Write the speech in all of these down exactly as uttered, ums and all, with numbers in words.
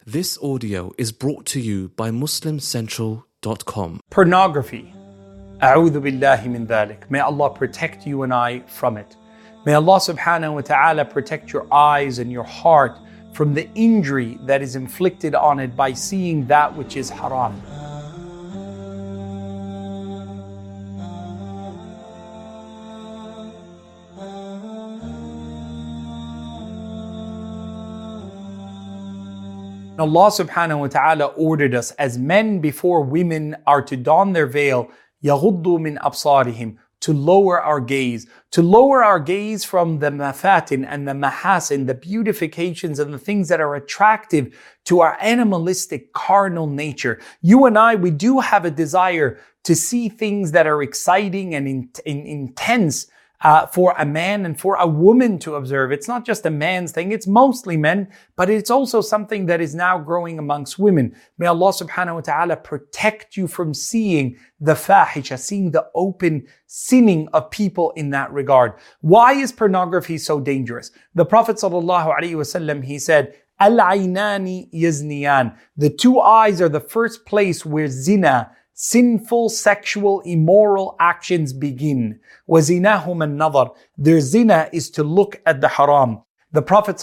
This audio is brought to you by Muslim Central dot com. Pornography. A'udhu billahi min dhalik. May Allah protect you and I from it. May Allah subhanahu wa ta'ala protect your eyes and your heart from the injury that is inflicted on it by seeing that which is haram. Allah subhanahu wa ta'ala ordered us as men before women are to don their veil, يَغُضُّوا مِنْ أَبْصَارِهِمْ, to lower our gaze, to lower our gaze from the mafatin and the mahasin, the beautifications and the things that are attractive to our animalistic carnal nature. You and I, we do have a desire to see things that are exciting and in, in, intense Uh, for a man and for a woman to observe. It's not just a man's thing, it's mostly men, but it's also something that is now growing amongst women. May Allah subhanahu wa ta'ala protect you from seeing the fahisha, seeing the open sinning of people in that regard. Why is pornography so dangerous? The Prophet sallallahu alaihi wasallam, he said, Al-aynani yazniyan. The two eyes are the first place where zina, sinful, sexual, immoral actions begin. وَزِنَاهُمَ النَّظَرُ. Their zina is to look at the haram. The Prophet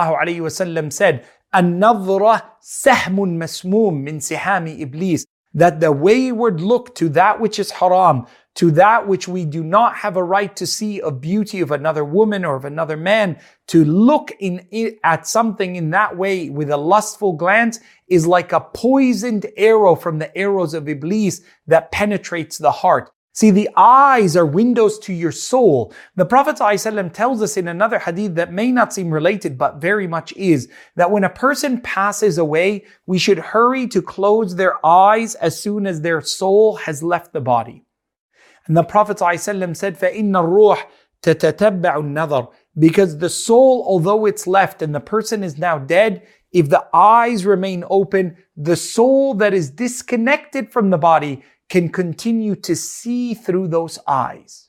ﷺ said, النَّظْرَ سَهْمٌ مَسْمُومٌ مِنْ سِحَامِ إِبْلِيسِ. That the wayward look to that which is haram, to that which we do not have a right to see of beauty of another woman or of another man, to look in at something in that way with a lustful glance is like a poisoned arrow from the arrows of Iblis that penetrates the heart. See, the eyes are windows to your soul. The Prophet ﷺ tells us in another hadith that may not seem related, but very much is, that when a person passes away, we should hurry to close their eyes as soon as their soul has left the body. And the Prophet ﷺ said, فَإِنَّ الرُّوحَ تَتَتَبَّعُ النَّظَرَ. Because the soul, although it's left and the person is now dead, if the eyes remain open, the soul that is disconnected from the body can continue to see through those eyes.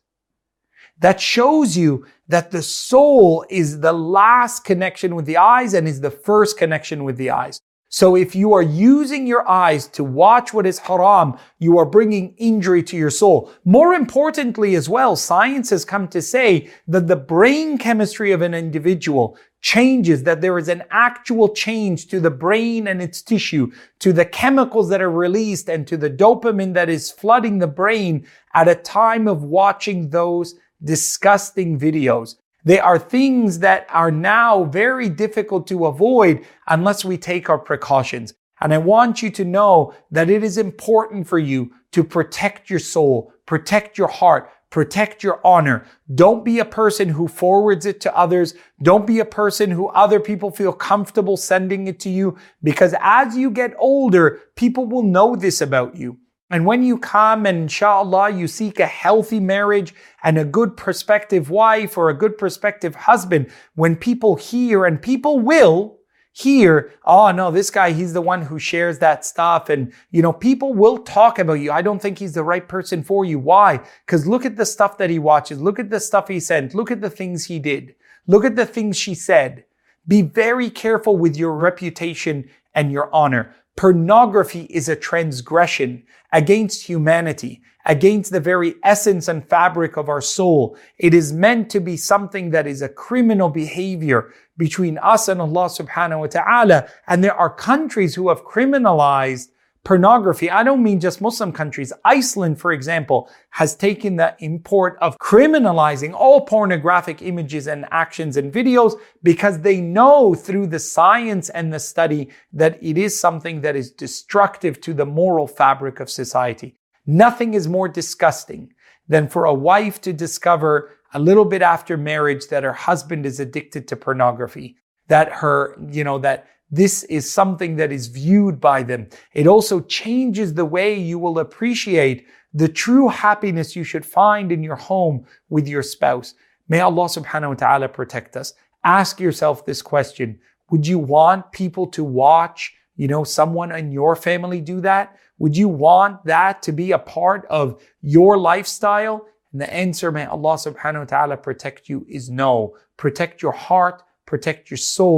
That shows you that the soul is the last connection with the eyes and is the first connection with the eyes. So if you are using your eyes to watch what is haram, you are bringing injury to your soul. More importantly as well, science has come to say that the brain chemistry of an individual changes, that there is an actual change to the brain and its tissue, to the chemicals that are released and to the dopamine that is flooding the brain at a time of watching those disgusting videos. They are things that are now very difficult to avoid unless we take our precautions. And I want you to know that it is important for you to protect your soul, protect your heart, protect your honor. Don't be a person who forwards it to others. Don't be a person who other people feel comfortable sending it to you, because as you get older, people will know this about you. And when you come and inshallah you seek a healthy marriage and a good prospective wife or a good prospective husband, when people hear, and people will hear, oh no, this guy, he's the one who shares that stuff. And you know, people will talk about you. I don't think he's the right person for you. Why? Because look at the stuff that he watches. Look at the stuff he sent. Look at the things he did. Look at the things she said. Be very careful with your reputation and your honor. Pornography is a transgression against humanity, against the very essence and fabric of our soul. It is meant to be something that is a criminal behavior between us and Allah subhanahu wa ta'ala. And there are countries who have criminalized pornography. I don't mean just Muslim countries. Iceland, for example, has taken the import of criminalizing all pornographic images and actions and videos because they know through the science and the study that it is something that is destructive to the moral fabric of society. Nothing is more disgusting than for a wife to discover a little bit after marriage that her husband is addicted to pornography, that her, you know, that this is something that is viewed by them. It also changes the way you will appreciate the true happiness you should find in your home with your spouse. May Allah subhanahu wa ta'ala protect us. Ask yourself this question. Would you want people to watch, you know, someone in your family do that? Would you want that to be a part of your lifestyle? And the answer, may Allah subhanahu wa ta'ala protect you, is no. Protect your heart, protect your soul,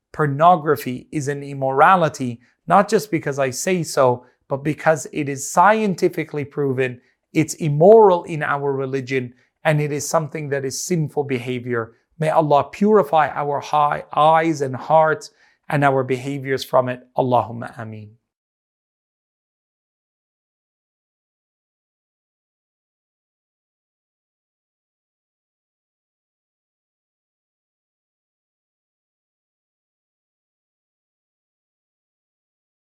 pornography is an immorality, not just because I say so, but because it is scientifically proven, it's immoral in our religion, and it is something that is sinful behavior. May Allah purify our eyes and hearts and our behaviors from it. Allahumma ameen.